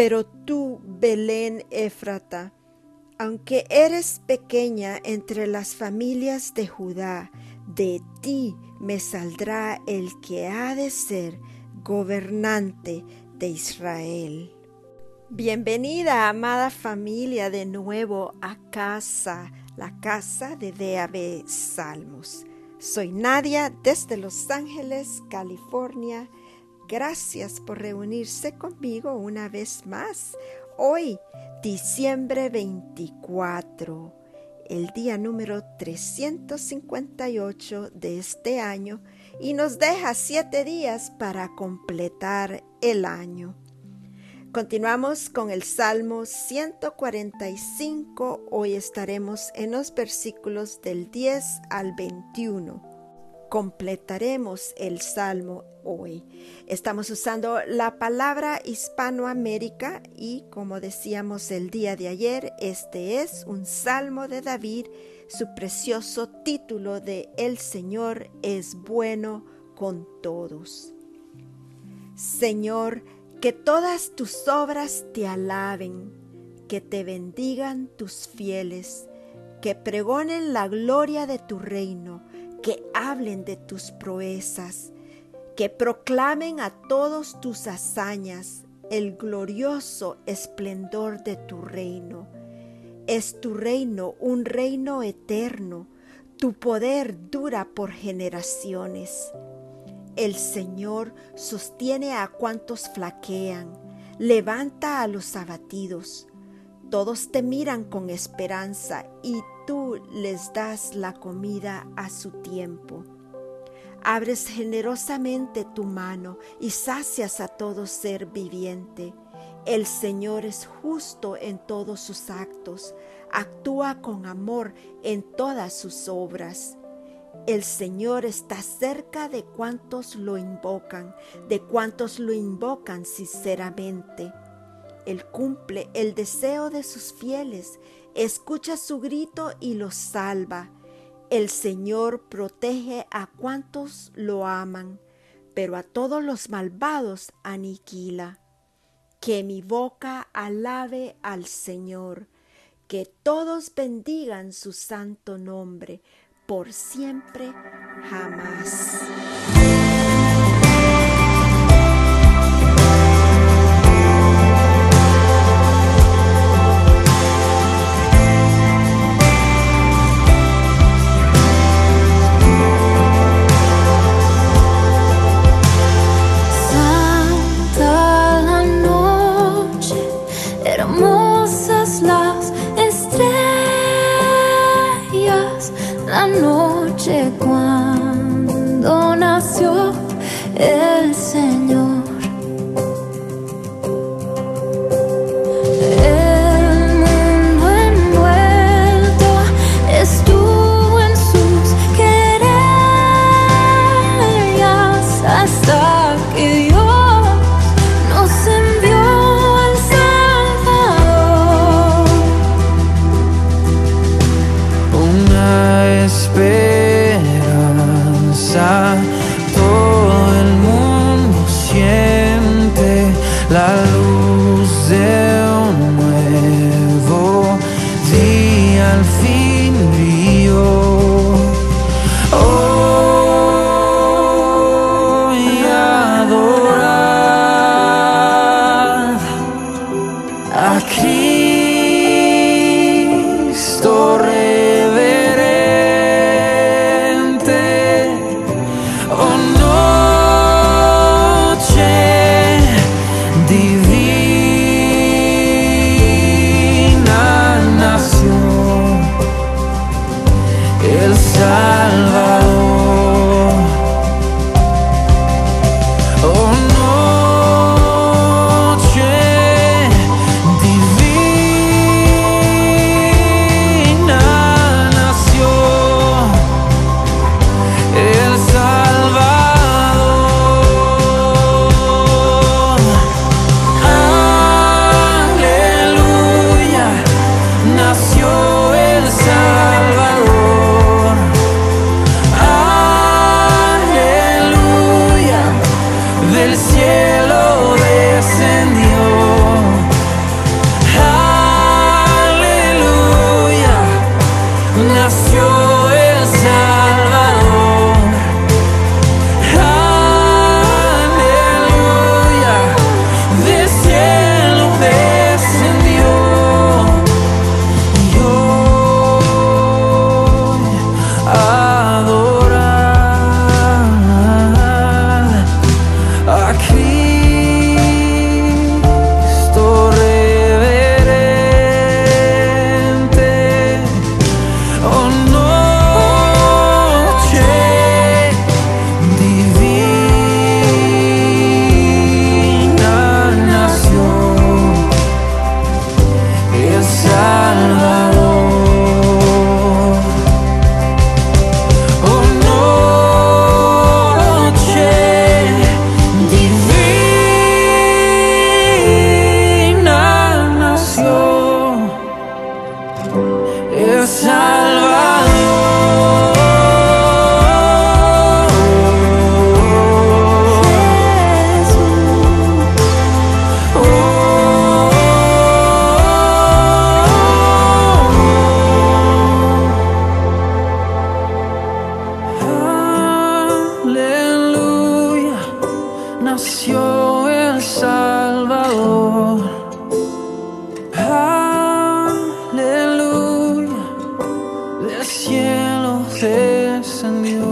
Pero tú, Belén Éfrata, aunque eres pequeña entre las familias de Judá, de ti me saldrá el que ha de ser gobernante de Israel. Bienvenida, amada familia, de nuevo a casa, la casa de D.A.B. Salmos. Soy Nadia desde Los Ángeles, California. Gracias por reunirse conmigo una vez más. Hoy, diciembre 24, el día número 358 de este año, y nos deja 7 días para completar el año. Continuamos con el Salmo 145. Hoy estaremos en los versículos del 10 al 21. Completaremos el Salmo hoy. Estamos usando la palabra Hispanoamérica y, como decíamos el día de ayer, este es un Salmo de David, su precioso título de El Señor es bueno con todos. Señor, que todas tus obras te alaben, que te bendigan tus fieles, que pregonen la gloria de tu reino, que hablen de tus proezas, que proclamen a todos tus hazañas, el glorioso esplendor de tu reino. Es tu reino un reino eterno, tu poder dura por generaciones. El Señor sostiene a cuantos flaquean, levanta a los abatidos. Todos te miran con esperanza y tú les das la comida a su tiempo. Abres generosamente tu mano y sacias a todo ser viviente. El Señor es justo en todos sus actos, actúa con amor en todas sus obras. El Señor está cerca de cuantos lo invocan sinceramente. Él cumple el deseo de sus fieles, escucha su grito y los salva. El Señor protege a cuantos lo aman, pero a todos los malvados aniquila. Que mi boca alabe al Señor, que todos bendigan su santo nombre, por siempre jamás. Santa la noche, hermosas las estrellas, la noche cuando nació el Señor. El mundo envuelto estuvo en sus querellas hasta que Dios nos envió al Salvador. Una esperanza, todo el mundo siente la luz de un nuevo día al fin brilló. Hoy adorad a Cristo reverente. Oh, noche divina nació el Salvador. Oh, noche divina nació el Salvador. nació el Salvador. Aleluya, del cielo descendió.